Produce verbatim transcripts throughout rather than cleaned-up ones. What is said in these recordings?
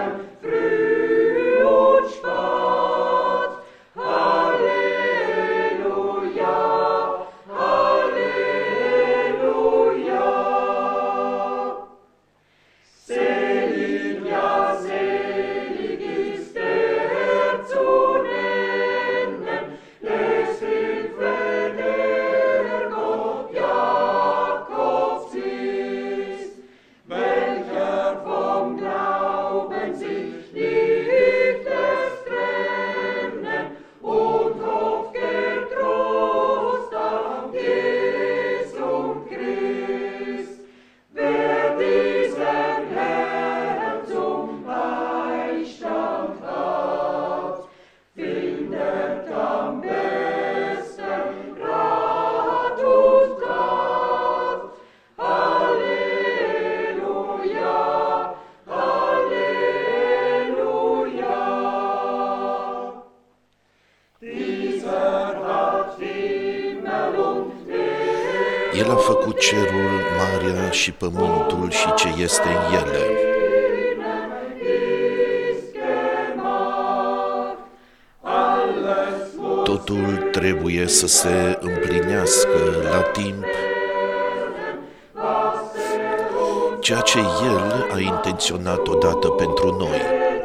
El a făcut cerul, marea și pământul și ce este în ele. Totul trebuie să se împlinească la timp, ceea ce El a intenționat odată pentru noi.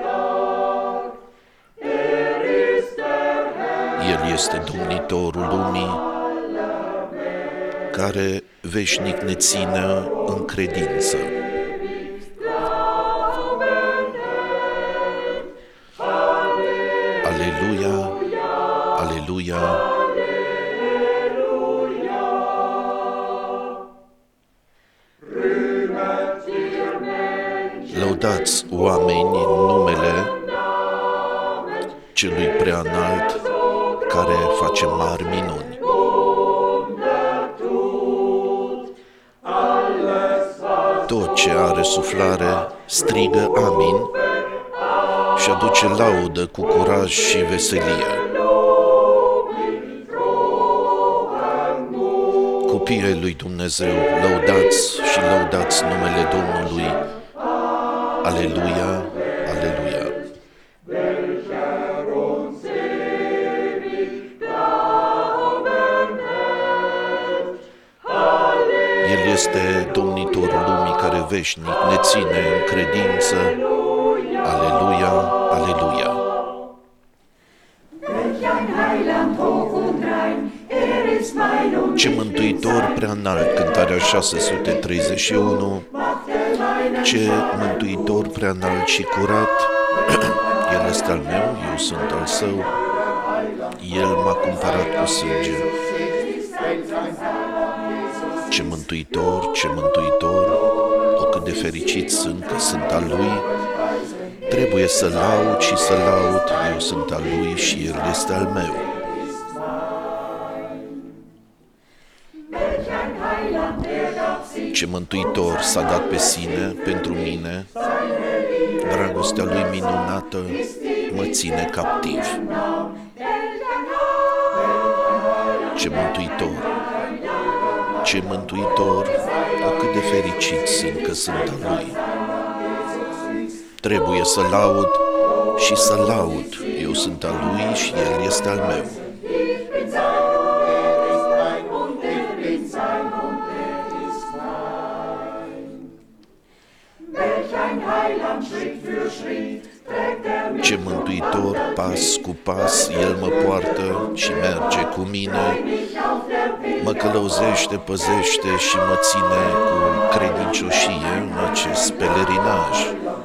El este domnitorul lumii, care veșnic ne ține în credință. Aleluia, aleluia. Lăudați oameni în numele Celui Preanalt, care face mari minuni. Tot ce are suflare strigă amin și aduce laudă cu curaj și veselie. Copiii lui Dumnezeu, lăudați și lăudați numele Domnului. Aleluia, aleluia. El este domnitorul lumii care veșnic ne ține în credință. Aleluia, aleluia. Ce mântuitor preanalt, cântarea șase sute treizeci și unu. Ce mântuitor preanalt și curat, El este al meu, eu sunt al Său, El m-a cumpărat cu sânge. Ce mântuitor, ce mântuitor, o cât de fericit sunt că sunt al Lui, trebuie să laud și să laud, eu sunt al Lui și El este al meu. Ce mântuitor s-a dat pe sine pentru mine, dragostea Lui minunată mă ține captiv. Ce mântuitor, ce mântuitor, o cât de fericit sunt că sunt al Lui. Trebuie să laud și să laud, eu sunt al Lui și El este al meu. Ce mântuitor, pas cu pas, El mă poartă și merge cu mine, mă călăuzește, păzește și mă ține cu credincioșie în acest pelerinaj.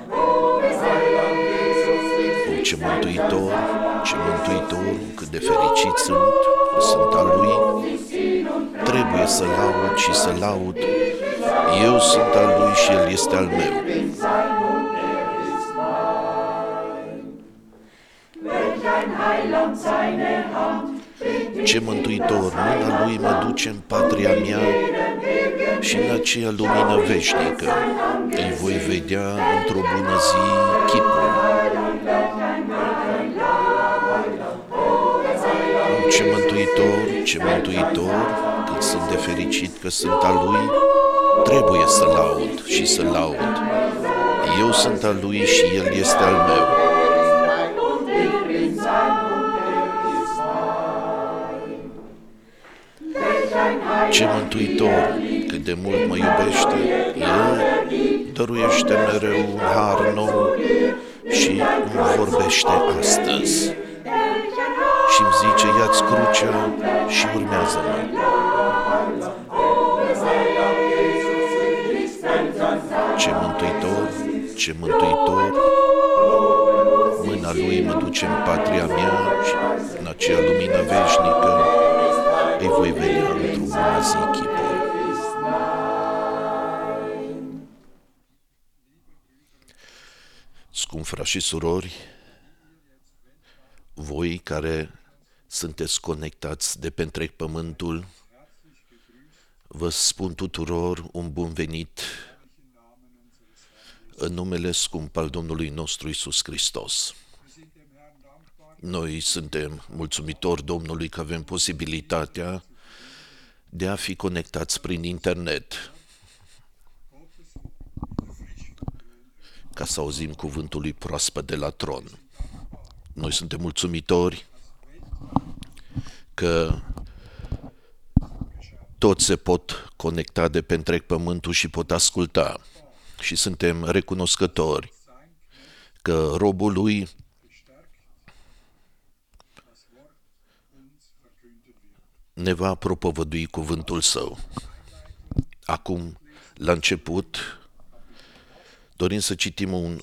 O, ce mântuitor, ce mântuitor, cât de fericit sunt că sunt al Lui. Trebuie să laud și să laud, eu sunt al Lui și El este al meu. Ce mântuitor, mâna Lui mă duce în patria mea și în aceea lumină veșnică. Îi voi vedea într-o bună zi chipul. Ce mântuitor, ce mântuitor, cât sunt de fericit că sunt al Lui, trebuie să laud și să laud. Eu sunt al lui și el este al meu. Ce mântuitor, cât de mult mă iubește, el dăruiește mereu un har nou și îmi vorbește astăzi. Și îmi zice, ia-ți crucea și urmează-mă. Ce mântuitor, ce mântuitor, mâna lui mă duce în patria mea și în acea lumină veșnică îi voi vedea într-o bună zi chipul. Scumpi frați și surori, voi care sunteți conectați de pe întreg pământul, vă spun tuturor un bun venit în numele scump al Domnului nostru Iisus Hristos. Noi suntem mulțumitori Domnului că avem posibilitatea de a fi conectați prin internet, ca să auzim cuvântul lui proaspăt de la tron. Noi suntem mulțumitori că toți se pot conecta de pe întreg pământul și pot asculta. Și suntem recunoscători că robul lui ne va propovădui cuvântul său. Acum, la început, dorim să citim un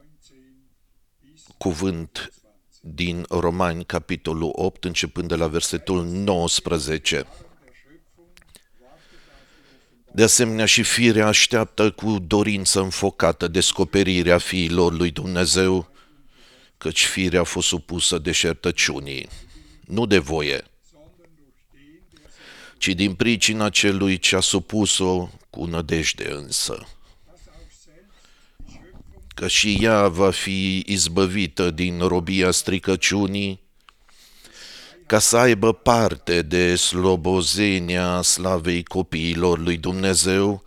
cuvânt din Romani, capitolul opt, începând de la versetul nouăsprezece. De asemenea, și firea așteaptă cu dorință înfocată descoperirea fiilor lui Dumnezeu, căci firea a fost supusă deșertăciunii, nu de voie, ci din pricina celui ce a supus-o cu nădejde însă, că și ea va fi izbăvită din robia stricăciunii, ca să aibă parte de slobozenia slavei copiilor lui Dumnezeu,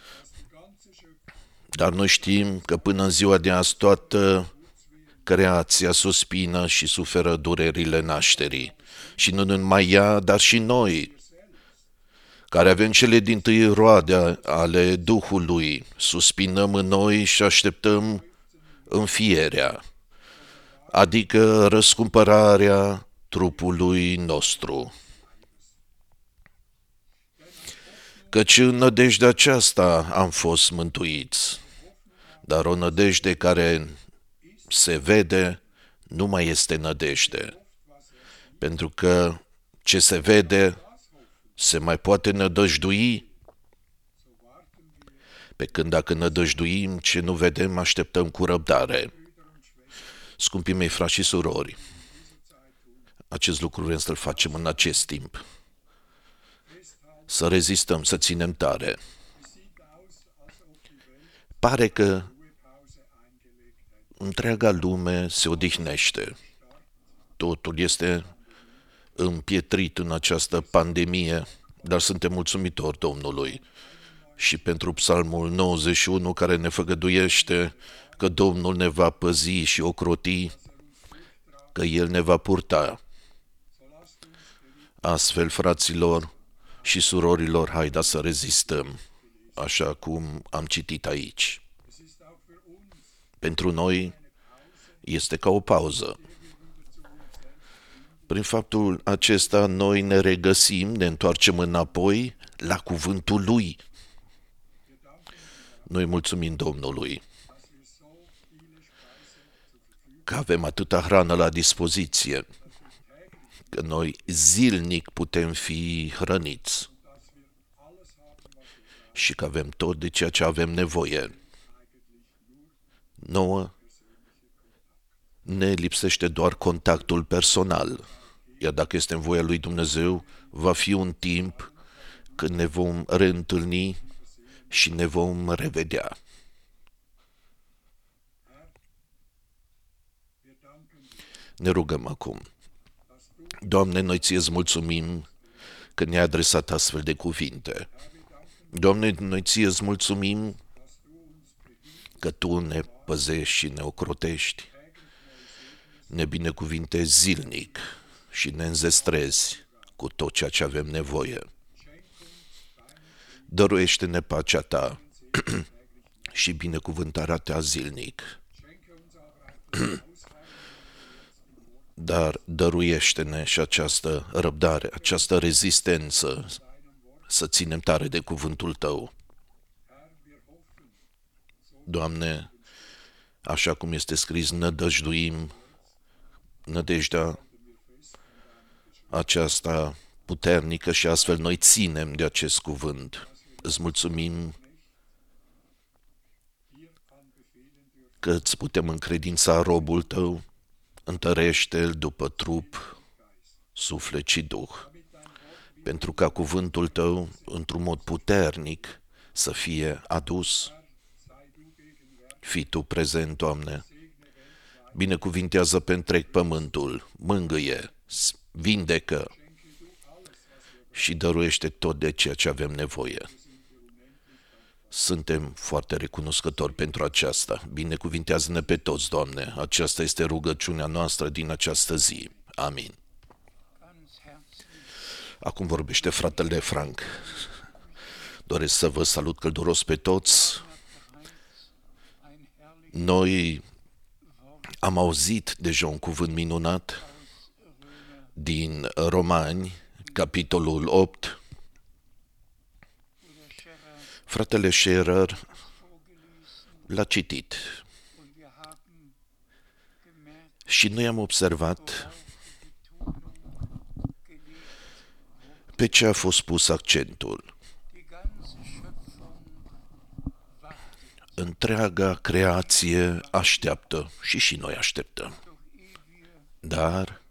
dar noi știm că până în ziua de azi toată creația suspină și suferă durerile nașterii. Și nu numai ea, dar și noi, care avem cele dintâi roade ale Duhului, suspinăm în noi și așteptăm înfierea, adică răscumpărarea trupului nostru. Căci în nădejdea aceasta am fost mântuiți, dar o nădejde care se vede nu mai este nădejde, pentru că ce se vede se mai poate nădăjdui, pe când dacă nădăjduim ce nu vedem, așteptăm cu răbdare. Scumpii mei frați și surori, acest lucru vrem să-l facem în acest timp. Să rezistăm, să ținem tare. Pare că întreaga lume se odihnește. Totul este împietrit în această pandemie, dar suntem mulțumitori Domnului și pentru Psalmul nouăzeci și unu care ne făgăduiește că Domnul ne va păzi și ocroti, că El ne va purta. Astfel, fraților și surorilor, haida să rezistăm, așa cum am citit aici. Pentru noi este ca o pauză. Prin faptul acesta noi ne regăsim, ne întoarcem înapoi la cuvântul Lui. Noi mulțumim Domnului că avem atâta hrană la dispoziție, că noi zilnic putem fi hrăniți și că avem tot de ceea ce avem nevoie. Nouă ne lipsește doar contactul personal, iar dacă este în voia lui Dumnezeu, va fi un timp când ne vom reîntâlni și ne vom revedea. Ne rugăm acum. Doamne, noi ție-ți mulțumim că ne-ai adresat astfel de cuvinte. Doamne, noi ție-ți mulțumim că Tu ne păzești și ne ocrotești, ne binecuvintezi zilnic și ne înzestrezi cu tot ceea ce avem nevoie. Dăruiește-ne pacea Ta și binecuvântarea Ta zilnic. Dar dăruiește-ne și această răbdare, această rezistență, să ținem tare de cuvântul Tău. Doamne, așa cum este scris, nădăjduim, nădejdea aceasta puternică și astfel noi ținem de acest cuvânt. Îți mulțumim că îți putem încredința robul Tău, întărește-l după trup, suflet și duh, pentru ca cuvântul Tău, într-un mod puternic, să fie adus. Fii Tu prezent, Doamne, binecuvintează pe întreg pământul, mângâie, vindecă și dăruiește tot de ceea ce avem nevoie. Suntem foarte recunoscători pentru aceasta. Binecuvintează-ne pe toți, Doamne. Aceasta este rugăciunea noastră din această zi. Amin. Acum vorbește fratele Frank. Doresc să vă salut călduros pe toți. Noi am auzit deja un cuvânt minunat din Romani, capitolul opt. Fratele Scherer l-a citit și noi am observat pe ce a fost pus accentul. Întreaga creație așteaptă și și noi așteptăm. Dar,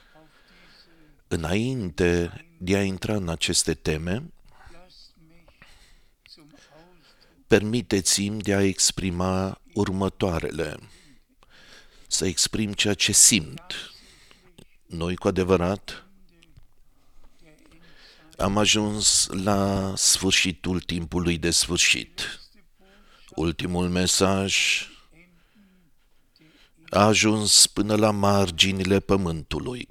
înainte de a intra în aceste teme, permiteți-mi de a exprima următoarele, să exprim ceea ce simt. Noi, cu adevărat, am ajuns la sfârșitul timpului de sfârșit. Ultimul mesaj a ajuns până la marginile pământului.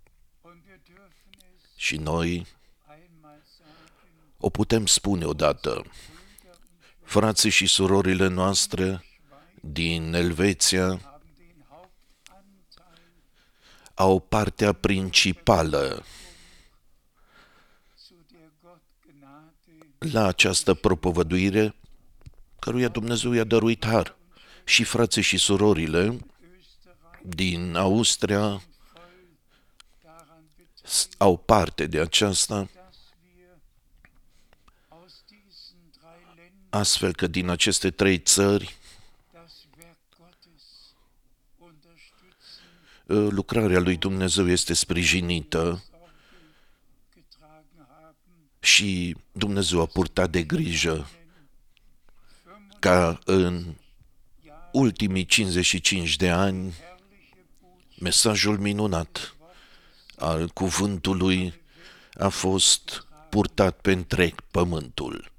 Și noi o putem spune odată. Frații și surorile noastre din Elveția au partea principală la această propovăduire căruia Dumnezeu i-a dăruit har. Și frații și surorile din Austria au parte de aceasta, astfel că din aceste trei țări lucrarea lui Dumnezeu este sprijinită și Dumnezeu a purtat de grijă ca în ultimii cincizeci și cinci de ani mesajul minunat al cuvântului a fost purtat pe întreg pământul.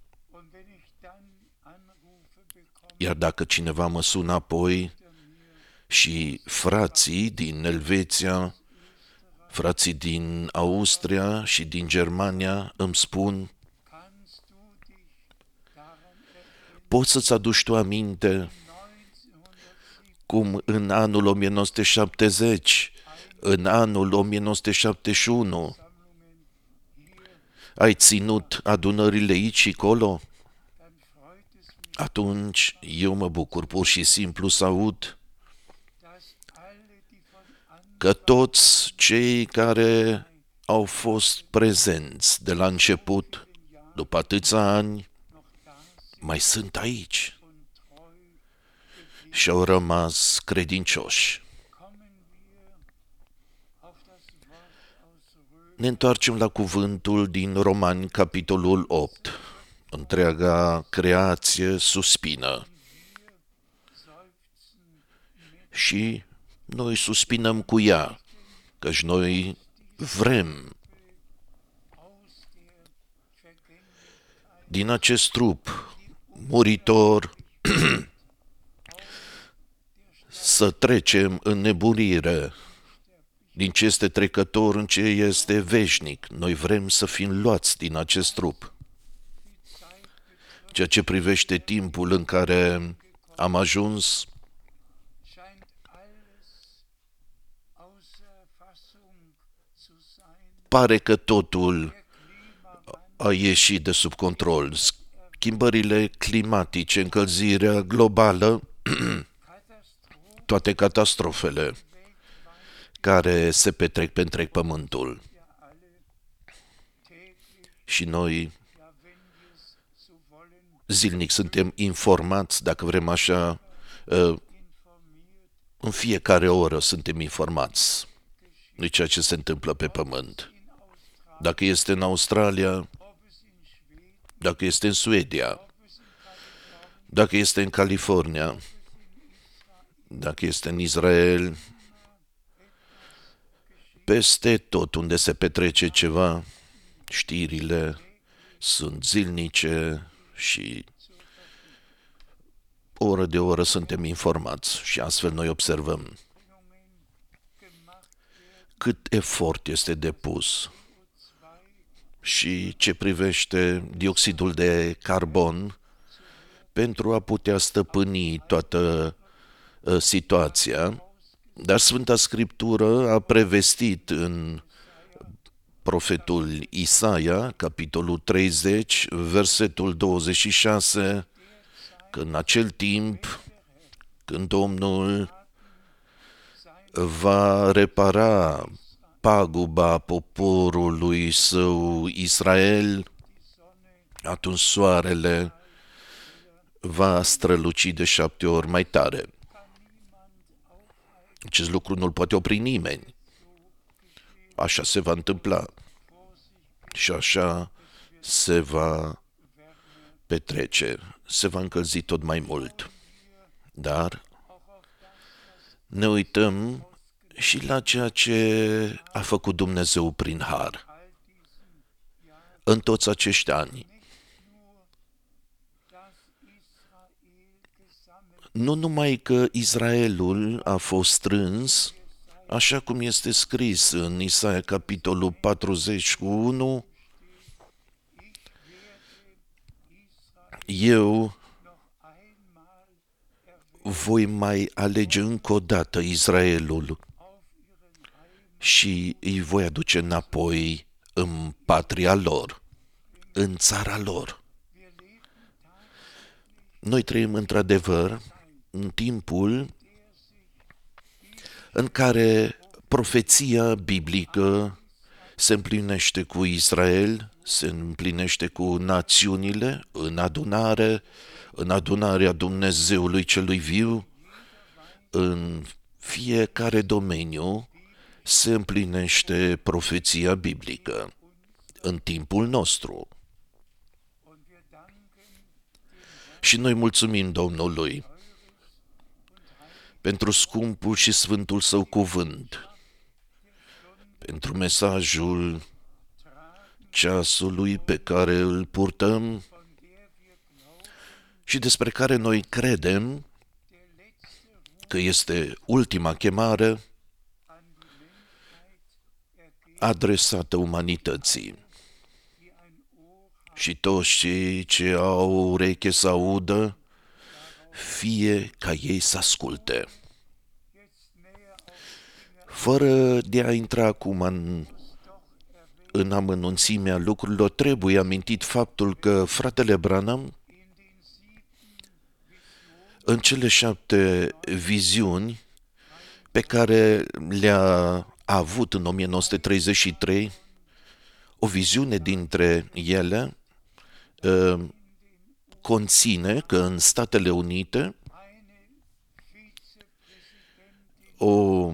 Iar dacă cineva mă sună apoi și frații din Elveția, frații din Austria și din Germania îmi spun: poți să-ți aduci tu aminte cum în anul o mie nouă sute șaptezeci, în anul o mie nouă sute șaptezeci și unu, ai ținut adunările aici și acolo? Atunci eu mă bucur pur și simplu să aud că toți cei care au fost prezenți de la început, după atâția ani, mai sunt aici și au rămas credincioși. Ne întoarcem la cuvântul din Romani, capitolul opt. Întreaga creație suspină și noi suspinăm cu ea, căci noi vrem din acest trup muritor să trecem în nebunire din ce este trecător în ce este veșnic. Noi vrem să fim luați din acest trup. Ceea ce privește timpul în care am ajuns, pare că totul a ieșit de sub control. Schimbările climatice, încălzirea globală, toate catastrofele care se petrec pe întreg pământul. Și noi zilnic suntem informați, dacă vrem așa, în fiecare oră suntem informați de ceea ce se întâmplă pe pământ. Dacă este în Australia, dacă este în Suedia, dacă este în California, dacă este în Israel, peste tot unde se petrece ceva, știrile sunt zilnice și oră de oră suntem informați și astfel noi observăm cât efort este depus și ce privește dioxidul de carbon pentru a putea stăpâni toată uh, situația. Dar Sfânta Scriptură a prevestit în profetul Isaia, capitolul treizeci, versetul douăzeci și șase, că în acel timp, când Domnul va repara paguba poporului său Israel, atunci soarele va străluci de șapte ori mai tare. Acest lucru nu-l poate opri nimeni. Așa se va întâmpla. Și așa se va petrece. Se va încălzi tot mai mult. Dar ne uităm și la ceea ce a făcut Dumnezeu prin har. În toți acești ani. Nu numai că Israelul a fost strâns, așa cum este scris în Isaia capitolul patruzeci cu unu, eu voi mai alege încă o dată Israelul și îi voi aduce înapoi în patria lor, în țara lor. Noi trăim într-adevăr în timpul în care profeția biblică se împlinește cu Israel, se împlinește cu națiunile în adunare, în adunarea Dumnezeului celui viu, în fiecare domeniu se împlinește profeția biblică în timpul nostru. Și noi mulțumim Domnului pentru scumpul și sfântul său cuvânt, pentru mesajul ceasului pe care îl purtăm și despre care noi credem că este ultima chemare adresată umanității. Și toți cei ce au ureche să audă, fie ca ei să asculte. Fără de a intra acum în, în amănunțimea lucrurilor, trebuie amintit faptul că fratele Branham, în cele șapte viziuni pe care le-a avut în o mie nouă sute treizeci și trei, o viziune dintre ele uh, conține că în Statele Unite o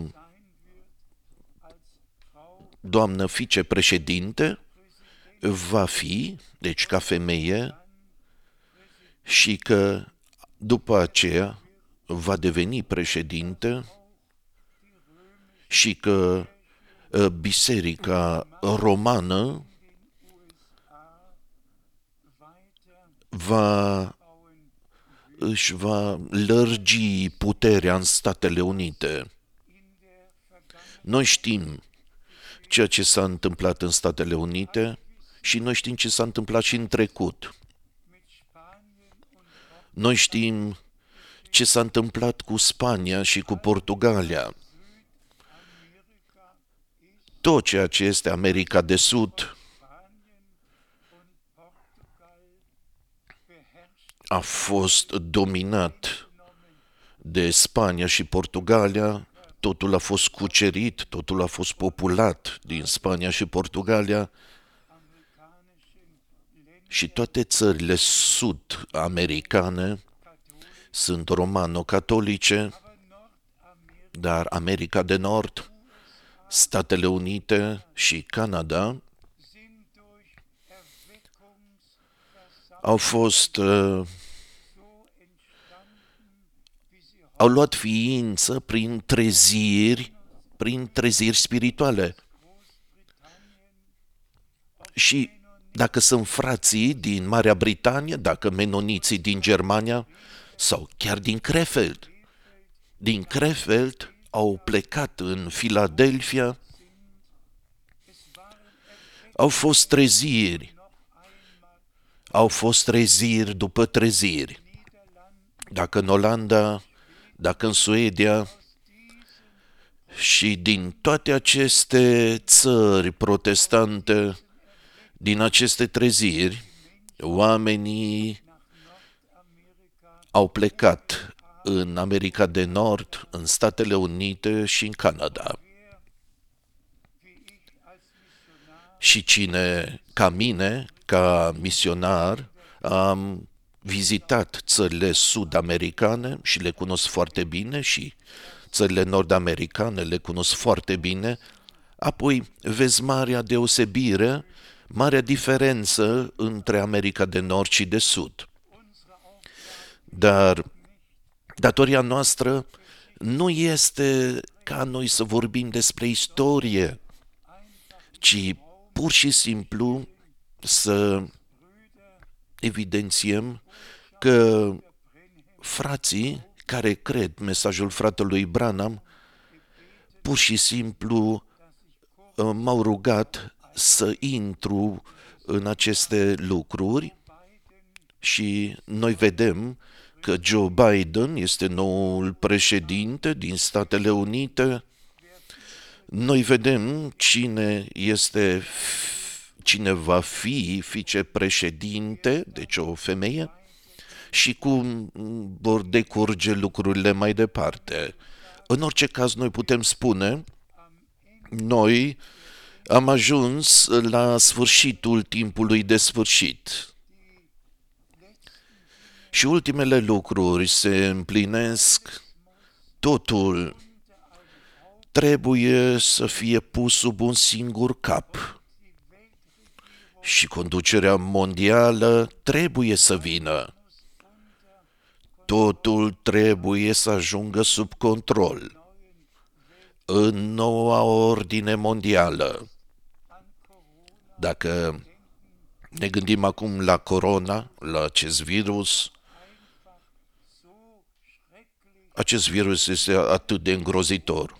doamnă vicepreședinte va fi, deci ca femeie, și că după aceea va deveni președinte și că Biserica Romană va își va lărgi puterea în Statele Unite. Noi știm ceea ce s-a întâmplat în Statele Unite și noi știm ce s-a întâmplat și în trecut. Noi știm ce s-a întâmplat cu Spania și cu Portugalia. Tot ceea ce este America de Sud a fost dominat de Spania și Portugalia, totul a fost cucerit, totul a fost populat din Spania și Portugalia și toate țările sud-americane sunt romano-catolice, dar America de Nord, Statele Unite și Canada au fost uh, au luat ființă prin treziri, prin treziri spirituale. Și dacă sunt frații din Marea Britanie, dacă menoniții din Germania sau chiar din Krefeld, din Krefeld au plecat în Philadelphia, au fost treziri, au fost treziri după treziri. Dacă în Olanda, dacă în Suedia, și din toate aceste țări protestante, din aceste treziri, oamenii au plecat în America de Nord, în Statele Unite și în Canada. Și cine, ca mine, ca misionar, am vizitat țările sud-americane și le cunosc foarte bine și țările nord-americane le cunosc foarte bine, apoi vezi marea deosebire, marea diferență între America de Nord și de Sud. Dar datoria noastră nu este ca noi să vorbim despre istorie, ci pur și simplu să evidențiem că frații care cred mesajul fratelui Branham pur și simplu m-au rugat să intru în aceste lucruri și noi vedem că Joe Biden este noul președinte din Statele Unite. Noi vedem cine este, cine va fi vicepreședinte, deci o femeie, și cum vor decurge lucrurile mai departe. În orice caz, noi putem spune, noi am ajuns la sfârșitul timpului de sfârșit. Și ultimele lucruri se împlinesc, totul trebuie să fie pus sub un singur cap. Și conducerea mondială trebuie să vină. Totul trebuie să ajungă sub control. În noua ordine mondială. Dacă ne gândim acum la corona, la acest virus, acest virus este atât de îngrozitor.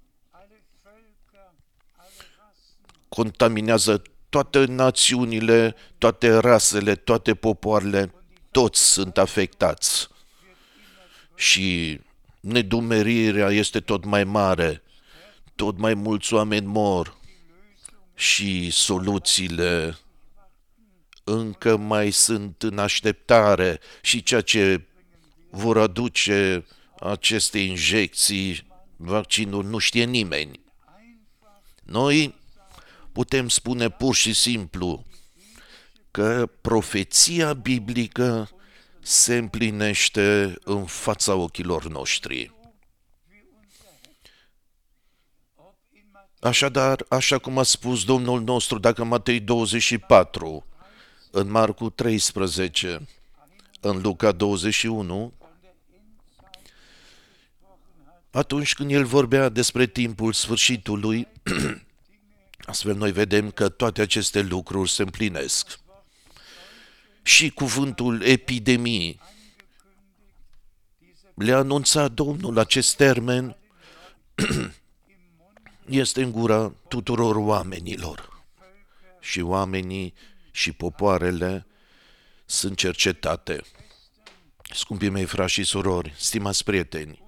Contaminează toate națiunile, toate rasele, toate popoarele, toți sunt afectați. Și nedumerirea este tot mai mare, tot mai mulți oameni mor și soluțiile încă mai sunt în așteptare și ceea ce vor aduce aceste injecții, vaccinuri, nu știe nimeni. Noi putem spune pur și simplu că profeția biblică se împlinește în fața ochilor noștri. Așadar, așa cum a spus Domnul nostru, dacă Matei douăzeci și patru, în Marcu treisprezece, în Luca douăzeci și unu, atunci când el vorbea despre timpul sfârșitului, astfel noi vedem că toate aceste lucruri se împlinesc. Și cuvântul epidemie le-a anunțat Domnul acest termen, este în gura tuturor oamenilor. Și oamenii și popoarele sunt cercetate. Scumpii mei frați și surori, stimați prieteni,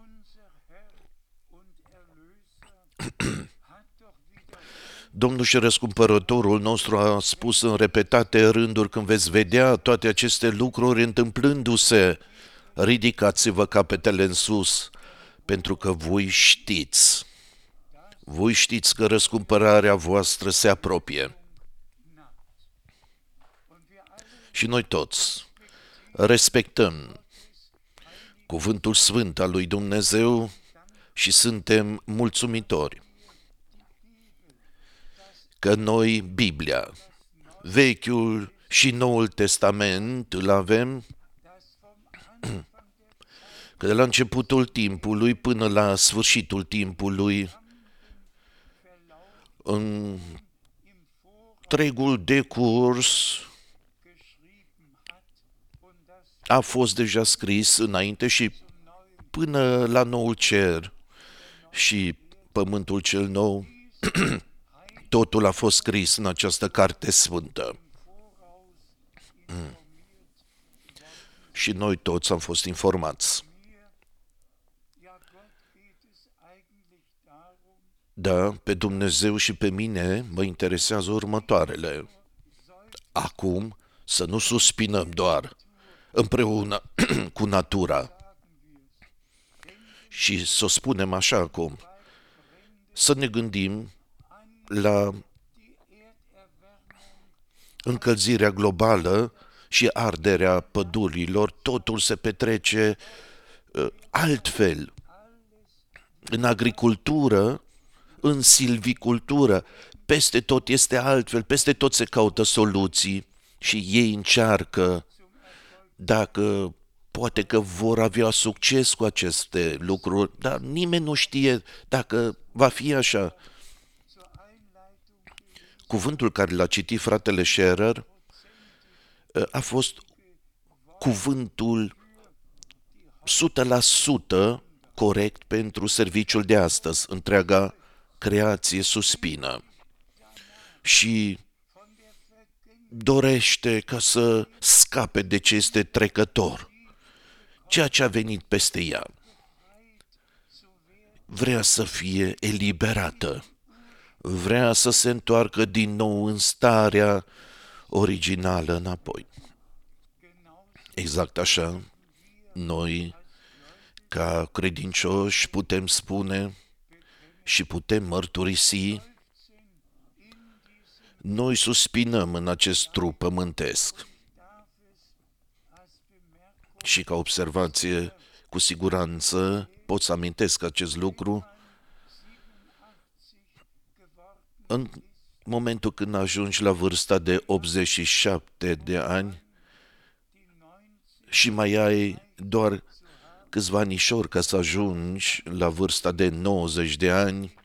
Domnul și Răscumpărătorul nostru a spus în repetate rânduri: când veți vedea toate aceste lucruri întâmplându-se, ridicați-vă capetele în sus, pentru că voi știți, voi știți că răscumpărarea voastră se apropie. Și noi toți respectăm cuvântul sfânt al lui Dumnezeu și suntem mulțumitori că noi Biblia, Vechiul și Noul Testament, îl avem, că de la începutul timpului până la sfârșitul timpului, în întregul decurs a fost deja scris înainte și până la noul cer și pământul cel nou, totul a fost scris în această carte sfântă. Mm. Și noi toți am fost informați. Da, pe Dumnezeu și pe mine mă interesează următoarele. Acum să nu suspinăm doar împreună cu natura și să o spunem așa acum, să ne gândim la încălzirea globală și arderea pădurilor. Totul se petrece uh, altfel. În agricultură, în silvicultură, peste tot este altfel, peste tot se caută soluții și ei încearcă, dacă poate că vor avea succes cu aceste lucruri, dar nimeni nu știe dacă va fi așa. Cuvântul care l-a citit fratele Scherer a fost cuvântul o sută la sută corect pentru serviciul de astăzi. Întreaga creație suspină și dorește ca să scape de ce este trecător, ceea ce a venit peste ea. Vrea să fie eliberată, vrea să se întoarcă din nou în starea originală înapoi. Exact așa, noi, ca credincioși, putem spune și putem mărturisi: noi suspinăm în acest trup pământesc. Și ca observație, cu siguranță pot să amintesc acest lucru, în momentul când ajungi la vârsta de optzeci și șapte de ani și mai ai doar câțiva anișori ca să ajungi la vârsta de nouăzeci de ani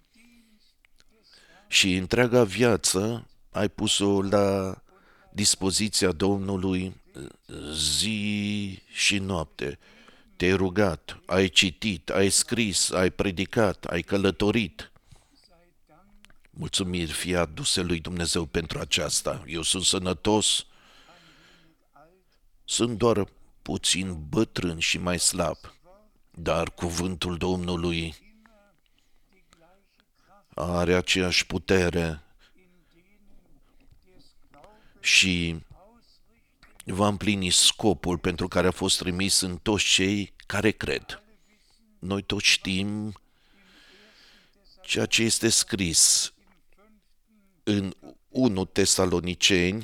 și întreaga viață ai pus-o la dispoziția Domnului zi și noapte. Te-ai rugat, ai citit, ai scris, ai predicat, ai călătorit. Mulțumiri fie aduse lui Dumnezeu pentru aceasta. Eu sunt sănătos, sunt doar puțin bătrân și mai slab, dar cuvântul Domnului are aceeași putere și va împlini scopul pentru care a fost trimis în toți cei care cred. Noi toți știm ceea ce este scris în unu Tesaloniceni,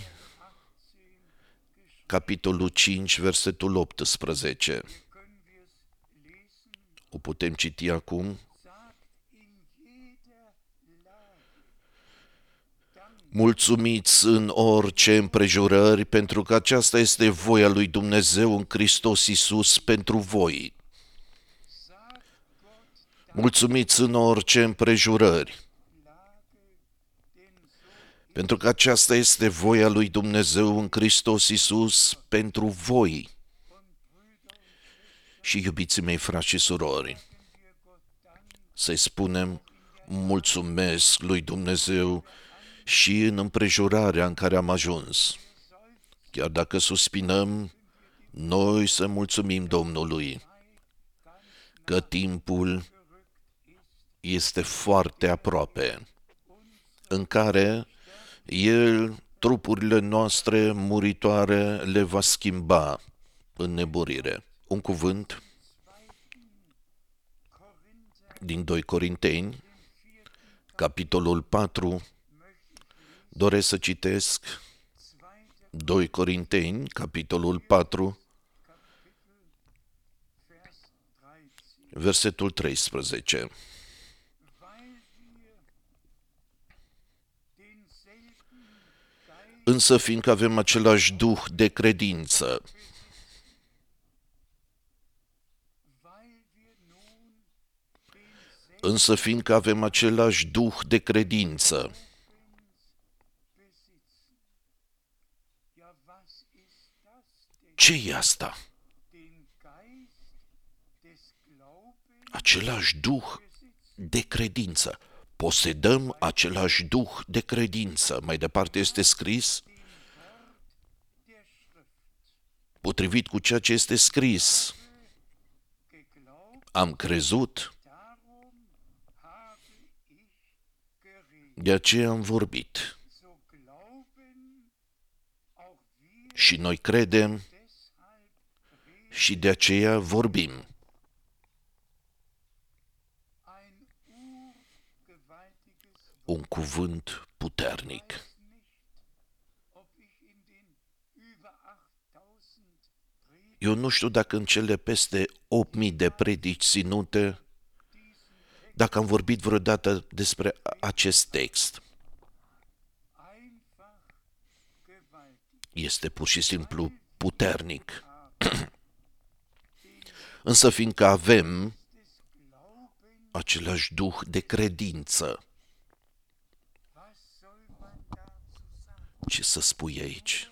capitolul cinci, versetul optsprezece. O putem citi acum. Mulțumiți în orice împrejurări, pentru că aceasta este voia lui Dumnezeu în Hristos Iisus pentru voi. Mulțumiți în orice împrejurări, pentru că aceasta este voia lui Dumnezeu în Hristos Iisus pentru voi. Și iubiții mei, frați și surori, să-i spunem mulțumesc lui Dumnezeu și în împrejurarea în care am ajuns. Chiar dacă suspinăm, noi să mulțumim Domnului că timpul este foarte aproape, în care El trupurile noastre muritoare le va schimba în neburire. Un cuvânt din doi Corinteni, capitolul patru, doresc să citesc doi Corinteni, capitolul patru, versetul treisprezece. Însă fiindcă avem același duh de credință, însă fiindcă avem același duh de credință, ce e asta? Același duh de credință. Posedăm același duh de credință. Mai departe este scris, potrivit cu ceea ce este scris, am crezut, de aceea am vorbit. Și noi credem și de aceea vorbim. Un cuvânt puternic. Eu nu știu dacă în cele peste opt mii de predici ținute, dacă am vorbit vreodată despre acest text. Este pur și simplu puternic. Însă fiindcă avem același duh de credință, ce să spui aici?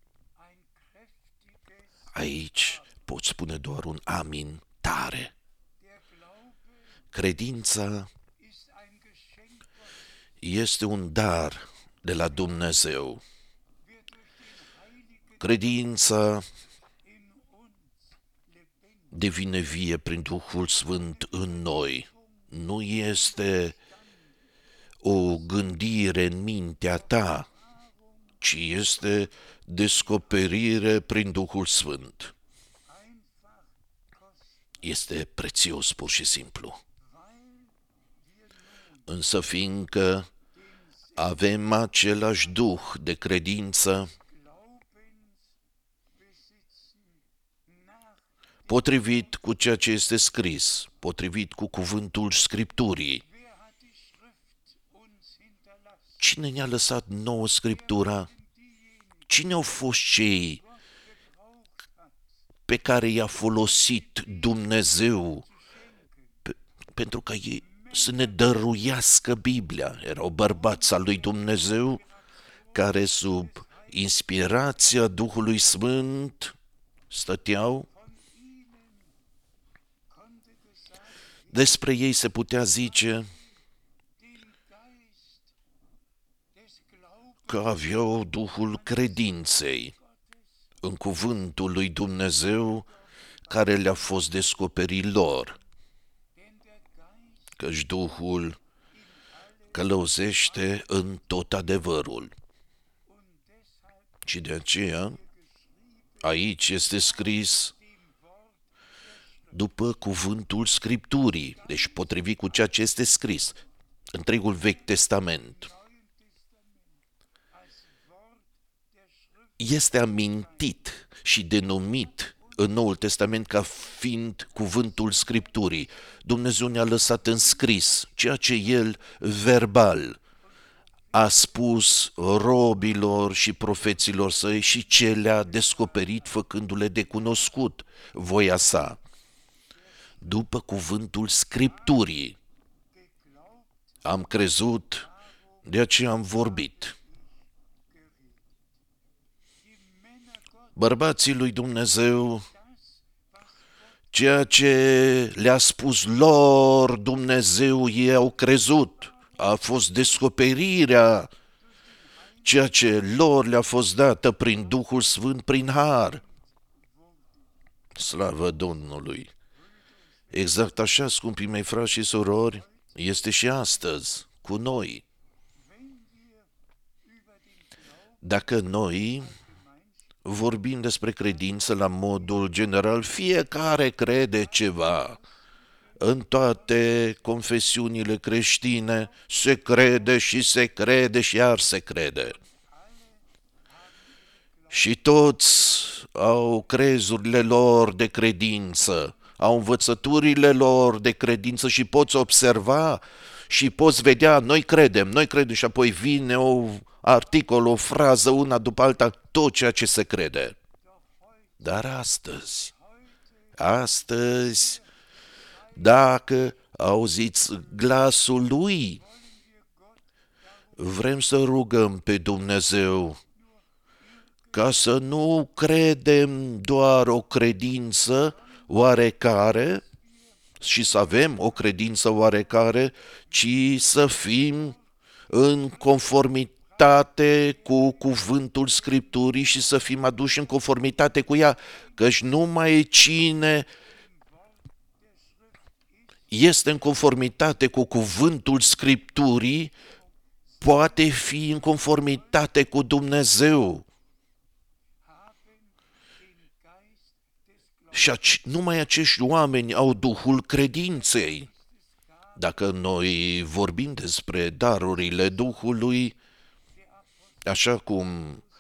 Aici poți spune doar un amin tare. Credința este un dar de la Dumnezeu. Credința devine vie prin Duhul Sfânt în noi. Nu este o gândire în mintea ta, ci este descoperire prin Duhul Sfânt. Este prețios pur și simplu. Însă fiindcă avem același duh de credință, potrivit cu ceea ce este scris, potrivit cu cuvântul Scripturii. Cine ne-a lăsat nouă Scriptura? Cine au fost cei pe care i-a folosit Dumnezeu pe, pentru ca ei să ne dăruiască Biblia? Erau bărbați al lui Dumnezeu care sub inspirația Duhului Sfânt stăteau. Despre ei se putea zice că aveau Duhul credinței în cuvântul lui Dumnezeu care le-a fost descoperit lor, căci Duhul călăuzește în tot adevărul. Și de aceea, aici este scris după cuvântul Scripturii, deci potrivit cu ceea ce este scris, întregul Vechi Testament. Este amintit și denumit în Noul Testament ca fiind cuvântul Scripturii. Dumnezeu ne-a lăsat în scris ceea ce El verbal a spus robilor și profeților săi și ce le-a descoperit făcându-le de cunoscut voia sa. După cuvântul Scripturii am crezut, de aceea am vorbit. Bărbații lui Dumnezeu Ceea ce le-a spus lor Dumnezeu, ei au crezut. A fost descoperirea, ceea ce lor le-a fost dată prin Duhul Sfânt, prin har. Slavă Domnului! Exact așa, scumpii mei frați și surori, este și astăzi cu noi. Dacă noi vorbim despre credință la modul general, fiecare crede ceva. În toate confesiunile creștine se crede și se crede și iar se crede. Și toți au crezurile lor de credință, au învățăturile lor de credință și poți observa și poți vedea, noi credem, noi credem și apoi vine o articol, o frază, una după alta, tot ceea ce se crede. Dar astăzi, astăzi, dacă auziți glasul lui, vrem să rugăm pe Dumnezeu ca să nu credem doar o credință oarecare și să avem o credință oarecare, ci să fim în conformitate cu cuvântul Scripturii și să fim aduși în conformitate cu ea, căci numai cine este în conformitate cu cuvântul Scripturii poate fi în conformitate cu Dumnezeu. Și numai acești oameni au Duhul credinței. Dacă noi vorbim despre darurile Duhului, așa cum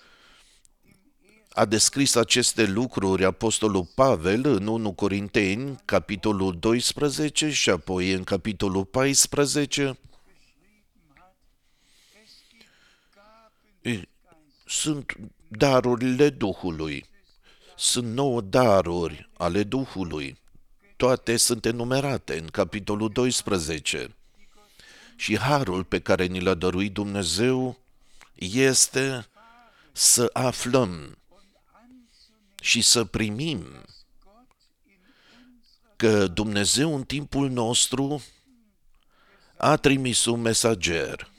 a descris aceste lucruri Apostolul Pavel în unu Corinteni, capitolul doisprezece și apoi în capitolul paisprezece, sunt darurile Duhului. Sunt nouă daruri ale Duhului. Toate sunt enumerate în capitolul doisprezece. Și harul pe care ni l-a dăruit Dumnezeu este să aflăm și să primim că Dumnezeu în timpul nostru a trimis un mesager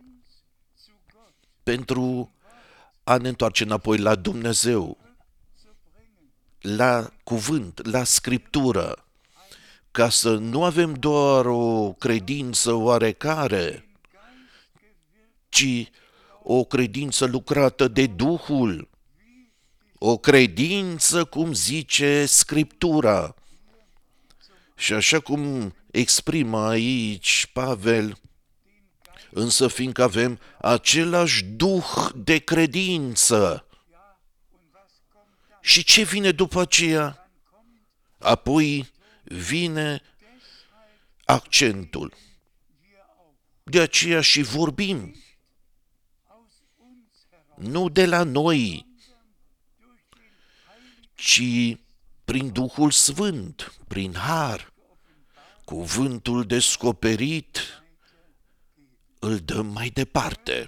pentru a ne întoarce înapoi la Dumnezeu, la cuvânt, la Scriptură, ca să nu avem doar o credință oarecare, ci o credință lucrată de Duhul, o credință cum zice Scriptura. Și așa cum exprimă aici Pavel, însă fiindcă avem același Duh de credință. Și ce vine după aceea? Apoi vine accentul. De aceea și vorbim. Nu de la noi, ci prin Duhul Sfânt, prin har. Cuvântul descoperit îl dăm mai departe.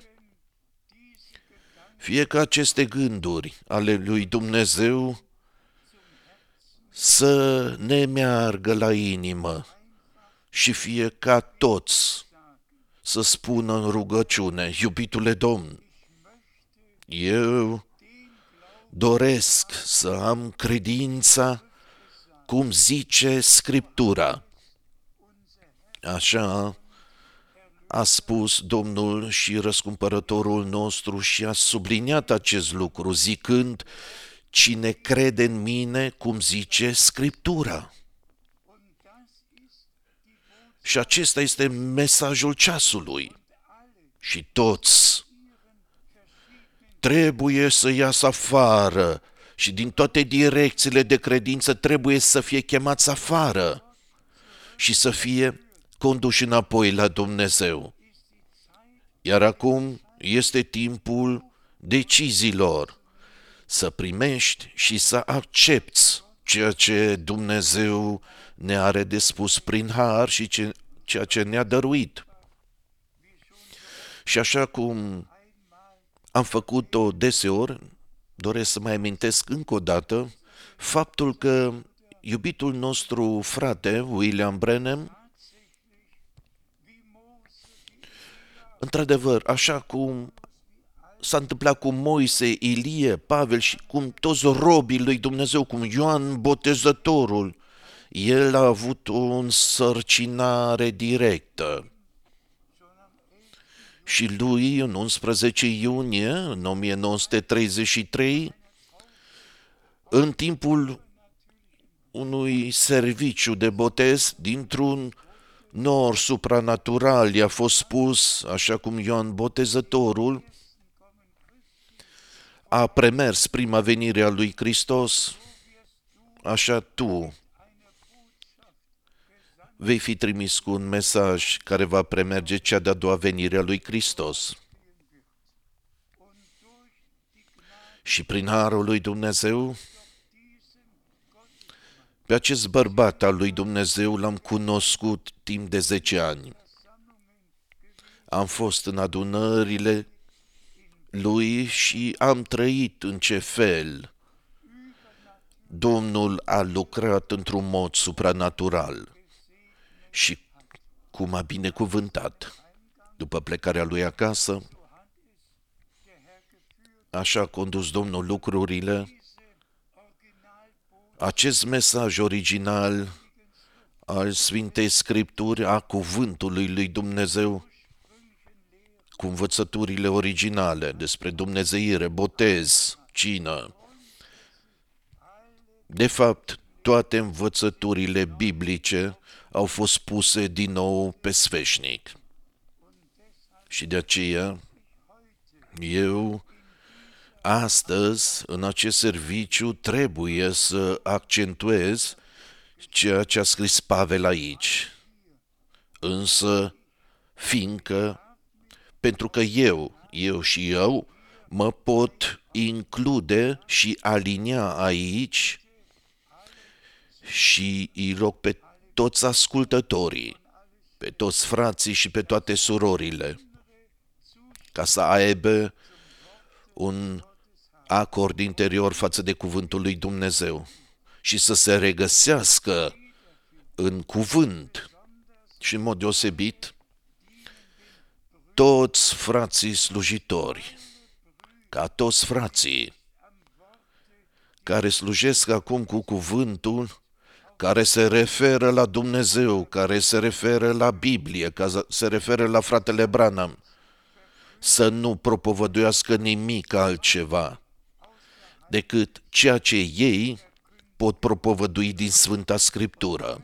Fie ca aceste gânduri ale lui Dumnezeu să ne meargă la inimă și fie ca toți să spună în rugăciune, iubitule Domn, eu doresc să am credința cum zice Scriptura. Așa a spus Domnul și răscumpărătorul nostru și a subliniat acest lucru, zicând, cine crede în mine, cum zice Scriptura. Și acesta este mesajul ceasului. Și toți trebuie să iasă afară și din toate direcțiile de credință trebuie să fie chemați afară și să fie conduși înapoi la Dumnezeu. Iar acum este timpul deciziilor, să primești și să accepti ceea ce Dumnezeu ne are de spus prin har și ce, ceea ce ne-a dăruit. Și așa cum am făcut-o deseori, doresc să mai amintesc încă o dată faptul că iubitul nostru frate, William Branham, într-adevăr, așa cum s-a întâmplat cu Moise, Ilie, Pavel și cum toți robii lui Dumnezeu, cum Ioan Botezătorul, el a avut o însărcinare directă. Și lui, în unsprezece iunie, în o mie nouă sute treizeci și trei, în timpul unui serviciu de botez, dintr-un nor supranatural, i-a fost spus, așa cum Ioan Botezătorul a premers prima venire a lui Hristos, așa tu vei fi trimis cu un mesaj care va premerge cea de-a doua venire a lui Hristos. Și prin harul lui Dumnezeu, pe acest bărbat al lui Dumnezeu l-am cunoscut timp de zece ani. Am fost în adunările lui și am trăit în ce fel Domnul a lucrat într-un mod supranatural și cum a binecuvântat. După plecarea lui acasă, așa a condus Domnul lucrurile. Acest mesaj original al Sfintei Scripturi, a cuvântului lui Dumnezeu, cu învățăturile originale despre dumnezeire, botez, cină. De fapt, toate învățăturile biblice au fost puse din nou pe sfeșnic. Și de aceea, eu, astăzi, în acest serviciu, trebuie să accentuez ceea ce a scris Pavel aici. Însă, fiindcă, pentru că eu, eu și eu, mă pot include și alinia aici și îi rog pe toți ascultătorii, pe toți frații și pe toate surorile, ca să aibă un acord interior față de cuvântul lui Dumnezeu și să se regăsească în cuvânt și în mod deosebit toți frații slujitori, ca toți frații care slujesc acum cu cuvântul, care se referă la Dumnezeu, care se referă la Biblie, care se referă la fratele Branham, să nu propovăduiască nimic altceva decât ceea ce ei pot propovădui din Sfânta Scriptură.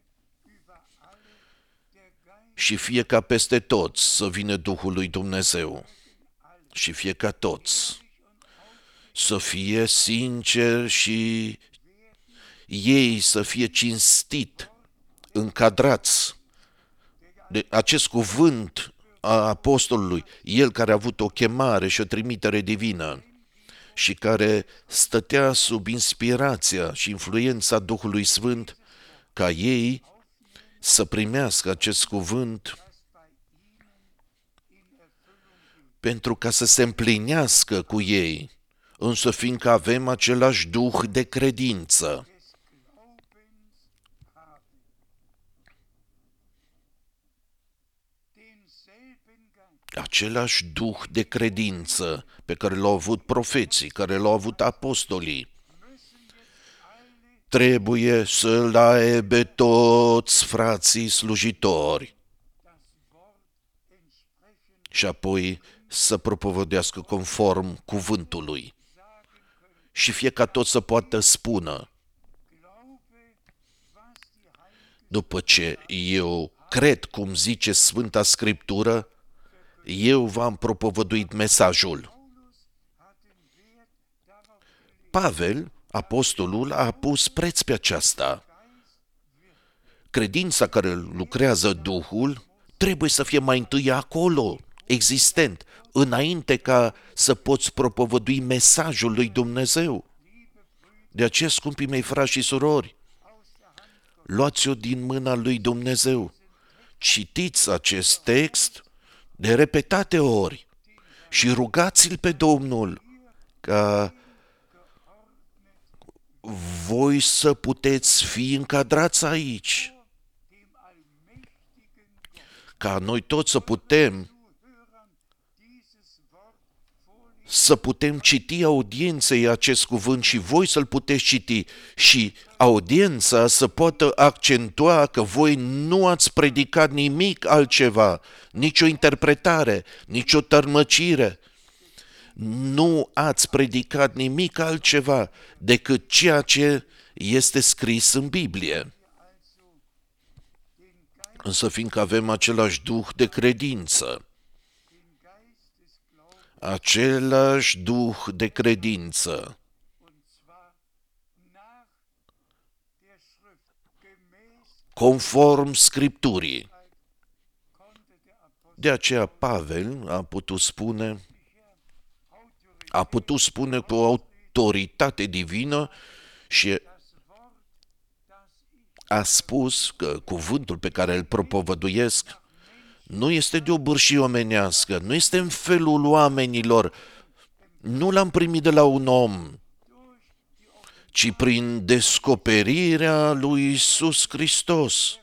Și fie ca peste toți să vină Duhul lui Dumnezeu și fie ca toți să fie sinceri și ei să fie cinstit, încadrați de acest cuvânt a apostolului, el care a avut o chemare și o trimitere divină și care stătea sub inspirația și influența Duhului Sfânt, ca ei să primească acest cuvânt pentru ca să se împlinească cu ei, însă fiindcă avem același duh de credință. Același duh de credință pe care l-au avut profeții, care l-au avut apostolii, trebuie să-l aibă toți frații slujitori și apoi să propovădească conform cuvântului și fie ca tot să poată spună: după ce eu cred cum zice Sfânta Scriptură, eu v-am propovăduit mesajul. Pavel, apostolul, a pus preț pe aceasta. Credința care lucrează Duhul trebuie să fie mai întâi acolo, existent, înainte ca să poți propovădui mesajul lui Dumnezeu. De aceea, scumpii mei frați și surori, luați-o din mâna lui Dumnezeu. Citiți acest text de repetate ori și rugați-l pe Domnul ca voi să puteți fi încadrați aici, ca noi toți să putem să putem citi audienței acest cuvânt și voi să-l puteți citi și audiența să poată accentua că voi nu ați predicat nimic altceva, nicio interpretare, nicio tărmăcire. Nu ați predicat nimic altceva decât ceea ce este scris în Biblie. Însă fiindcă avem același duh de credință, același duh de credință, conform Scripturii. De aceea Pavel a putut spune, a putut spune cu o autoritate divină și a spus că cuvântul pe care îl propovăduiesc nu este de o bârșie omenească, nu este în felul oamenilor, nu l-am primit de la un om, ci prin descoperirea lui Iisus Hristos.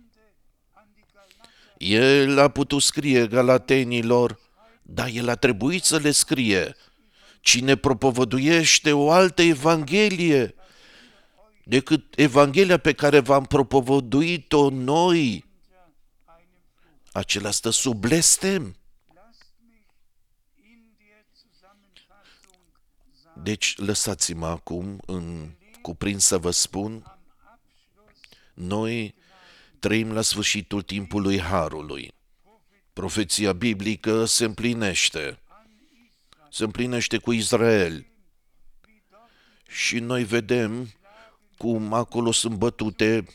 El a putut scrie Galatenilor, dar el a trebuit să le scrie. Cine propovăduiește o altă evanghelie decât evanghelia pe care v-am propovăduit-o noi, acela stă sub blestem. Deci, lăsați-mă acum, în cuprins să vă spun, noi trăim la sfârșitul timpului Harului. Profeția biblică se împlinește. Se împlinește cu Israel. Și noi vedem cum acolo sunt bătute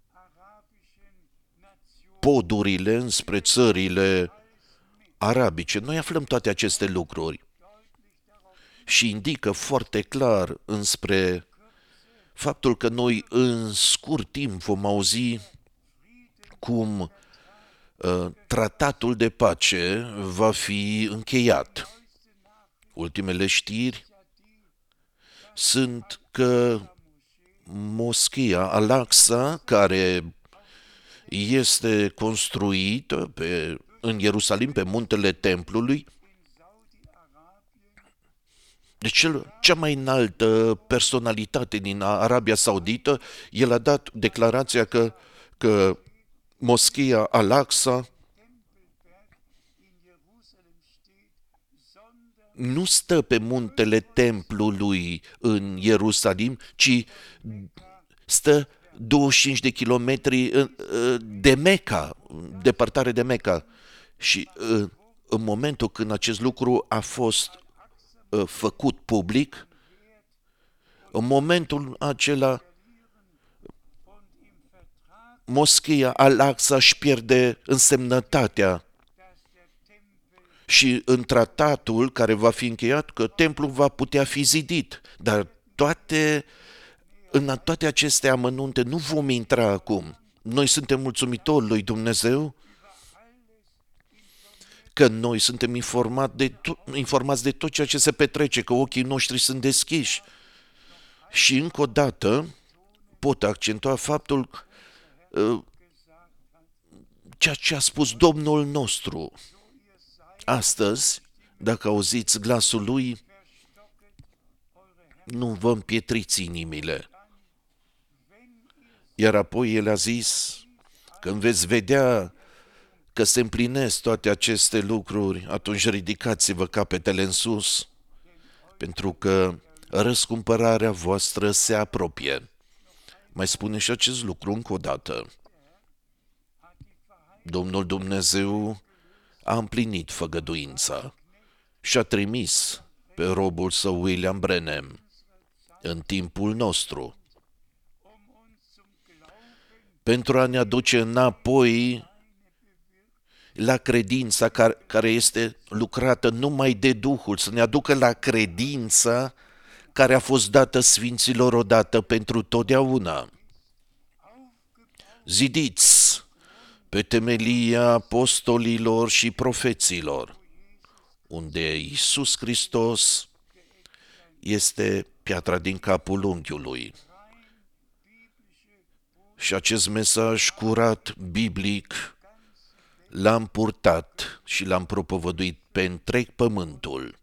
podurile înspre țările arabice. Noi aflăm toate aceste lucruri și indică foarte clar înspre faptul că noi în scurt timp vom auzi cum uh, tratatul de pace va fi încheiat. Ultimele știri sunt că moscheea Al-Aqsa, care este construită pe, în Ierusalim, pe muntele templului, de cel, cea mai înaltă personalitate din Arabia Saudită, el a dat declarația că, că moscheea Al-Aqsa nu stă pe muntele templului în Ierusalim, ci stă douăzeci și cinci de kilometri de Meca, depărtare de Meca. Și în momentul când acest lucru a fost făcut public, în momentul acela moscheea Al-Aqsa își pierde însemnătatea și în tratatul care va fi încheiat că templul va putea fi zidit, dar toate, în toate aceste amănunte nu vom intra acum. Noi suntem mulțumitori lui Dumnezeu că noi suntem informat de to- informați de tot ceea ce se petrece, că ochii noștri sunt deschiși. Și încă o dată pot accentua faptul uh, ceea ce a spus Domnul nostru. Astăzi, dacă auziți glasul lui, nu vă împietriți inimile. Iar apoi el a zis, când veți vedea că se împlinesc toate aceste lucruri, atunci ridicați-vă capetele în sus, pentru că răscumpărarea voastră se apropie. Mai spune și acest lucru încă o dată. Domnul Dumnezeu a împlinit făgăduința și a trimis pe robul său William Branham în timpul nostru pentru a ne aduce înapoi la credința care este lucrată numai de Duhul, să ne aducă la credința care a fost dată sfinților odată pentru totdeauna. Zidiți pe temelia apostolilor și profeților, unde Iisus Hristos este piatra din capul unghiului. Și acest mesaj curat, biblic, l-am purtat și l-am propovăduit pe întreg pământul.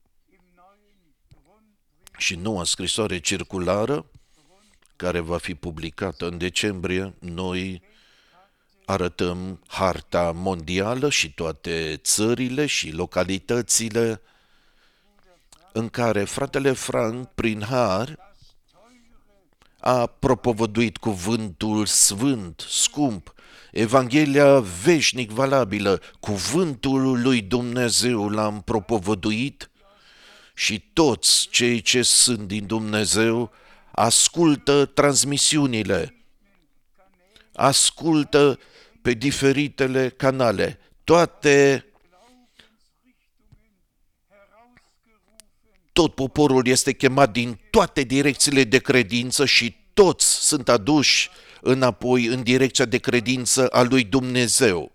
Și noua scrisoare circulară, care va fi publicată în decembrie, noi arătăm harta mondială și toate țările și localitățile în care fratele Frank, prin har, a propovăduit cuvântul sfânt, scump, Evanghelia veșnic valabilă, cuvântul lui Dumnezeu l-am propovăduit și toți cei ce sunt din Dumnezeu ascultă transmisiunile, ascultă pe diferitele canale, toate, tot poporul este chemat din toate direcțiile de credință și toți sunt aduși înapoi în direcția de credință a lui Dumnezeu.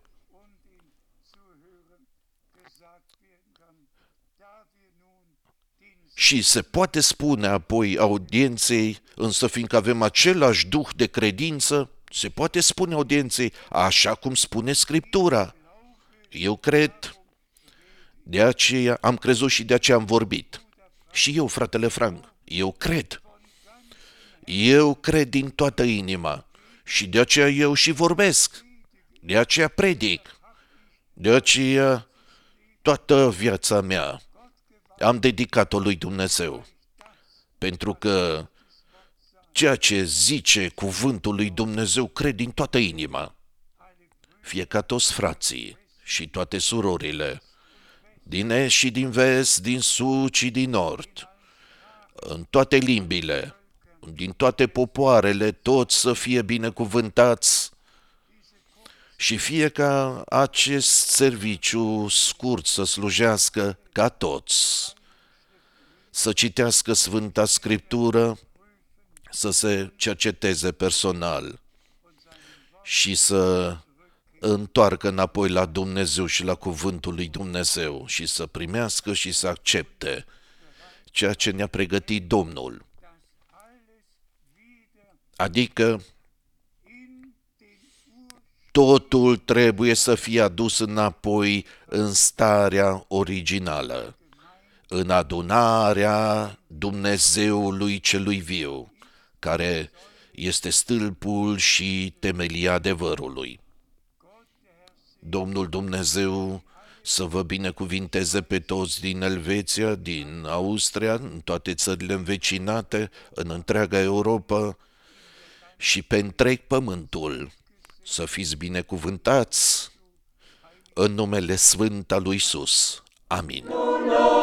Și se poate spune apoi audienței, însă fiindcă avem același duh de credință, se poate spune audienței, așa cum spune Scriptura. Eu cred, de aceea am crezut și de aceea am vorbit. Și eu, fratele Frank, eu cred. Eu cred din toată inima și de aceea eu și vorbesc. De aceea predic. De aceea toată viața mea am dedicat-o lui Dumnezeu. Pentru că ceea ce zice cuvântul lui Dumnezeu cred din toată inima. Fie ca toți frații și toate surorile, din est și din vest, din sud și din nord, în toate limbile, din toate popoarele, toți să fie binecuvântați și fie ca acest serviciu scurt să slujească ca toți, să citească Sfânta Scriptură, să se cerceteze personal și să întoarcă înapoi la Dumnezeu și la cuvântul lui Dumnezeu și să primească și să accepte ceea ce ne-a pregătit Domnul. Adică totul trebuie să fie adus înapoi în starea originală, în adunarea Dumnezeului celui viu, care este stâlpul și temelia adevărului. Domnul Dumnezeu să vă binecuvinteze pe toți din Elveția, din Austria, în toate țările învecinate, în întreaga Europa și pe întreg pământul. Să fiți binecuvântați în numele sfânt al lui Iisus. Amin.